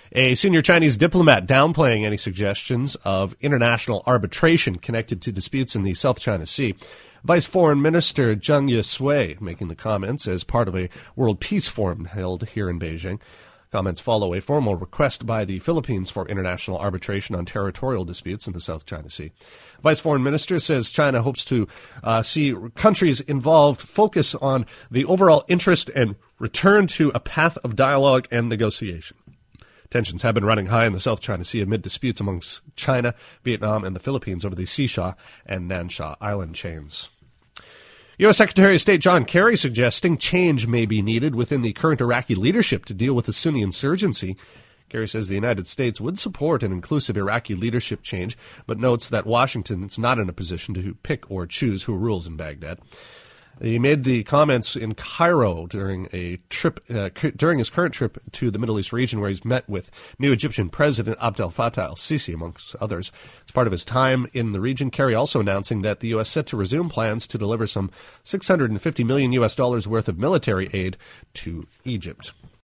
A senior Chinese diplomat downplaying any suggestions of international arbitration connected to disputes in the South China Sea. Vice Foreign Minister Zhang Yisui making the comments as part of a World Peace Forum held here in Beijing. Comments follow a formal request by the Philippines for international arbitration on territorial disputes in the South China Sea. Vice Foreign Minister says China hopes to see countries involved focus on the overall interest and return to a path of dialogue and negotiation. Tensions have been running high in the South China Sea amid disputes amongst China, Vietnam, and the Philippines over the Xisha and Nansha island chains. U.S. Secretary of State John Kerry suggesting change may be needed within the current Iraqi leadership to deal with the Sunni insurgency. Kerry says the United States would support an inclusive Iraqi leadership change, but notes that Washington is not in a position to pick or choose who rules in Baghdad. He made the comments in Cairo during a trip, during his current trip to the Middle East region, where he's met with new Egyptian President Abdel Fattah al-Sisi, amongst others. As part of his time in the region, Kerry also announcing that the U.S. set to resume plans to deliver some $650 million worth of military aid to Egypt.